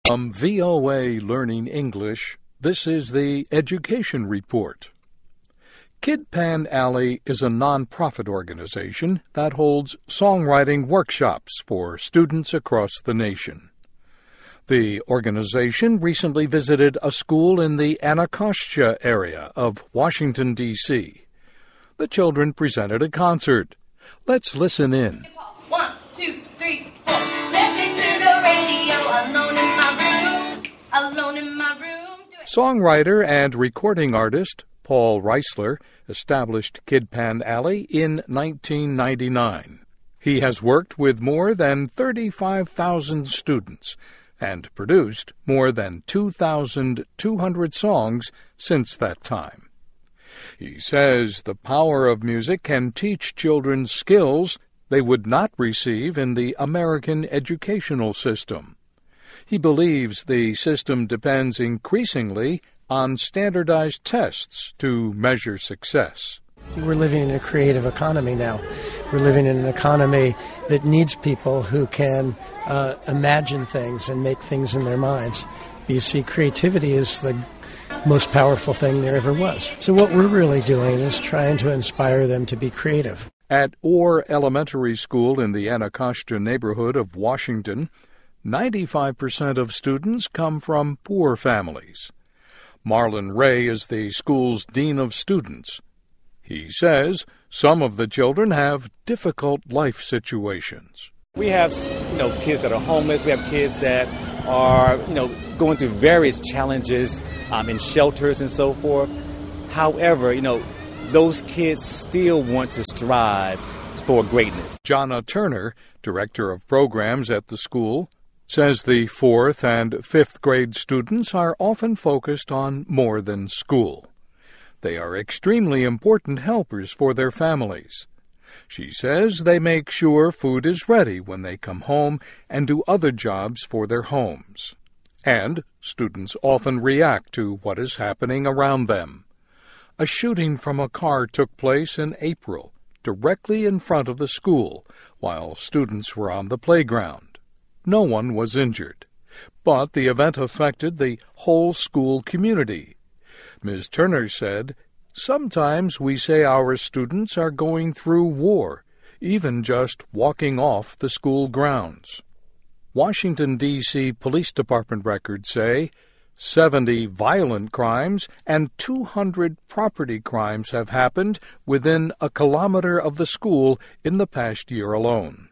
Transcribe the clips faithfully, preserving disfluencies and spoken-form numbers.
From V O A Learning English, this is the Education Report. Kid Pan Alley is a nonprofit organization that holds songwriting workshops for students across the nation. The organization recently visited a school in the Anacostia area of Washington, D C The children presented a concert. Let's listen in. One, two, three, four. Listening to the radio, alone in my room, alone in my room. Songwriter and recording artist Paul Reisler established Kid Pan Alley in nineteen ninety-nine. He has worked with more than thirty-five thousand students and produced more than two thousand two hundred songs since that time. He says the power of music can teach children skills they would not receive in the American educational system. He believes the system depends increasingly on standardized tests to measure success. We're living in a creative economy now. We're living in an economy that needs people who can uh, imagine things and make things in their minds. You see, creativity is the most powerful thing there ever was. So what we're really doing is trying to inspire them to be creative. At Orr Elementary School in the Anacostia neighborhood of Washington, ninety-five percent of students come from poor families. Marlon Ray is the school's dean of students. He says some of the children have difficult life situations. We have, you know, kids that are homeless. We have kids that are, you know, going through various challenges um, in shelters and so forth. However, you know, those kids still want to strive for greatness. Jonna Turner, director of programs at the school, says the fourth and fifth grade students are often focused on more than school. They are extremely important helpers for their families. She says they make sure food is ready when they come home and do other jobs for their homes. And students often react to what is happening around them. A shooting from a car took place in April, directly in front of the school, while students were on the playground. No one was injured, but the event affected the whole school community. Miz Turner said, "Sometimes we say our students are going through war, even just walking off the school grounds." Washington, D C Police Department records say seventy violent crimes and two hundred property crimes have happened within a kilometer of the school in the past year alone.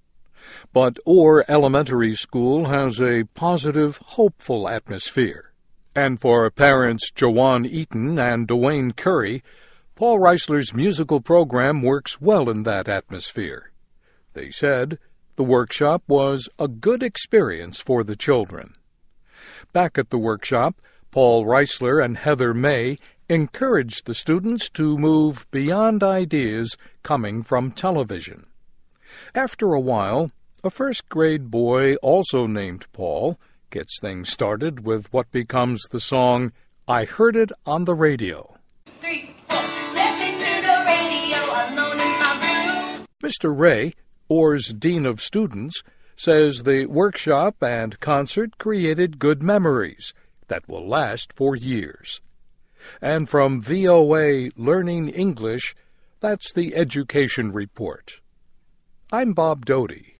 But Orr Elementary School has a positive, hopeful atmosphere. And for parents Joanne Eaton and Dwayne Curry, Paul Reisler's musical program works well in that atmosphere. They said the workshop was a good experience for the children. Back at the workshop, Paul Reisler and Heather May encouraged the students to move beyond ideas coming from television. After a while, a first-grade boy, also named Paul, gets things started with what becomes the song, "I Heard It on the Radio." Three, four. Listening to the radio, alone in my room. Mister Ray, Orr's Dean of Students, says the workshop and concert created good memories that will last for years. And from V O A Learning English, that's the Education Report. I'm Bob Doty.